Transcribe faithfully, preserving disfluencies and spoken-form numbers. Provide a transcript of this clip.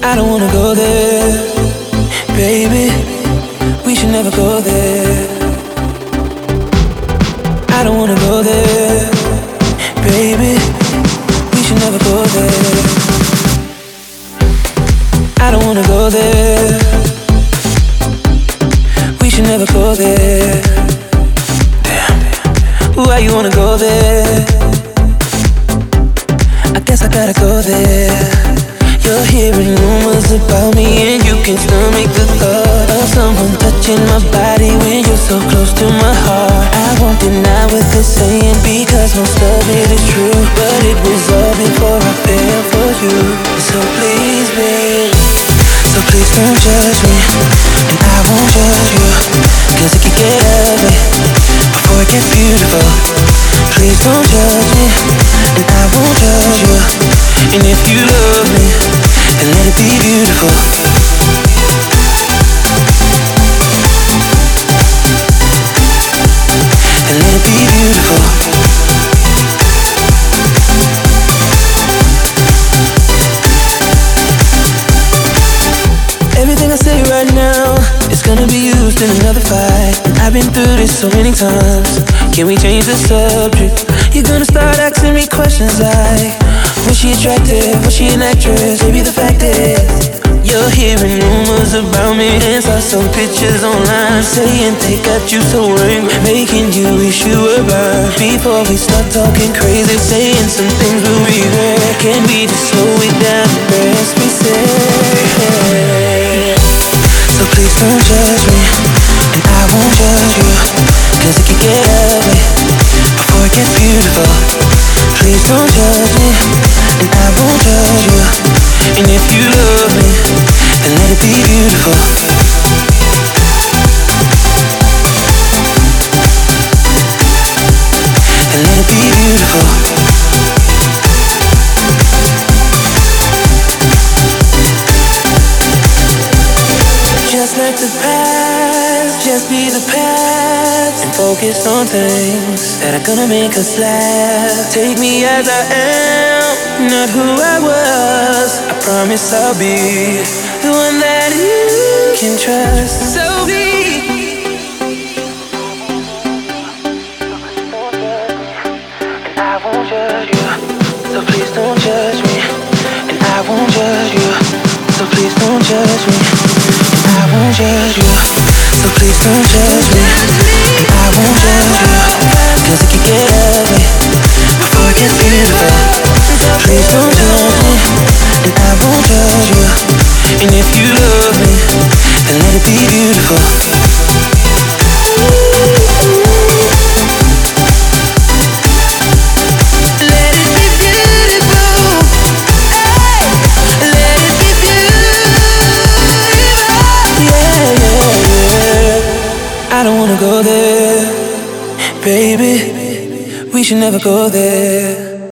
I don't wanna go there, baby. We should never go there. I don't wanna go there, baby. We should never go there. I don't wanna go there. We should never go there. Damn. Why you wanna go there? I guess I gotta go there. You're hearing rumors about me, and you can stomach the thought of someone touching my body when you're so close to my heart. I won't deny what they're saying, because most of it is true, but it was all before I fell for you. So please, babe, so please don't judge me, and I won't judge you, cause it can get ugly before it gets beautiful. Please don't judge me, and I won't judge you, and if you love me, then let it be beautiful. And let it be beautiful. Everything I say right now is gonna be used in another fight. And I've been through this so many times. Can we change the subject? You're gonna start asking me questions like, was she attractive? Was she an actress? Maybe the fact is, you're hearing rumors about me, and saw some pictures online saying they got you so angry, making you wish you were burned. Before we start talking crazy, saying some things we'll regret, can we just slow it down and rest we say? So please don't judge me, and I won't judge you, cause it can get ugly before it gets beautiful. Please don't judge me, and I won't judge you, and if you love me, then let it be beautiful. And let it be beautiful. Just let the past just be the past, and focus on things that are gonna make us laugh. Take me as I am, not who I was. I promise I'll be the one that you can trust. So be. And I won't judge you, so please don't judge me. And I won't judge you, so please don't judge me. I won't judge you, so please don't judge me. And I won't judge you, cause it can get ugly before it gets beautiful. Please don't judge me, and I won't judge you, and if you love me, then let it be beautiful. I don't wanna go there, baby. We should never go there.